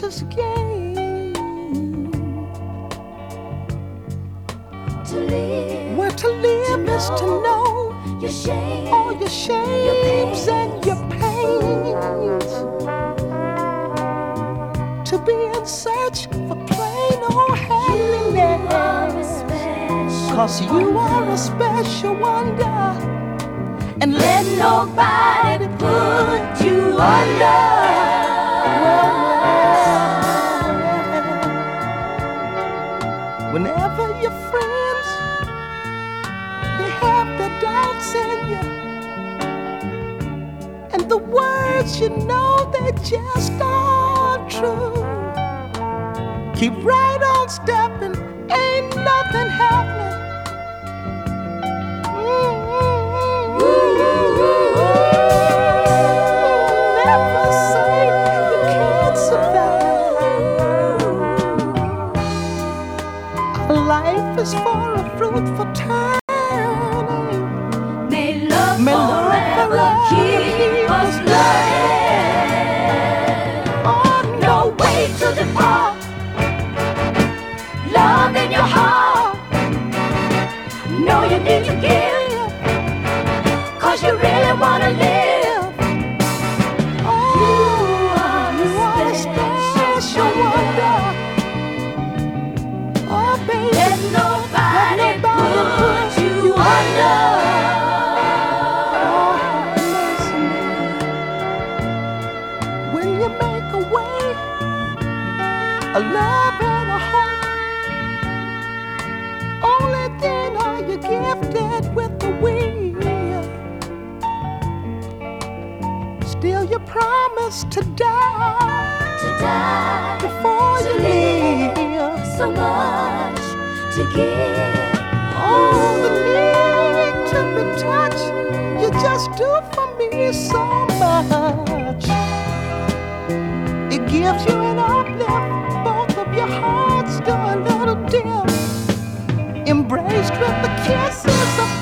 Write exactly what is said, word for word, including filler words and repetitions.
precious game. To live, where to live to is to know know your shame, all your shames your and your pains. To be in search for plain old happiness. Cause you are a special wonder, and let nobody put you under. Whenever your friends, they have their doubts in you, and the words you know they just aren't true, keep right on stepping, ain't nothing happening. Never say you can't survive. Our life is for a fruitful turning. may love May love forever forever keep us learning. Oh, No way to depart, love in your heart. Know you need to give, cause you really wanna live. oh, You are you are a special wonder. Oh, baby, Let nobody, let nobody put you under. Oh, listen, when you make a way, a love and a hope, only then are you gifted with the will. Still you promise to die, To die, before to you live, leave. so much to give. Oh, the need to be touched, you just do for me so much. It gives you an uplift, both of your hearts do a little dim, embraced with the kisses of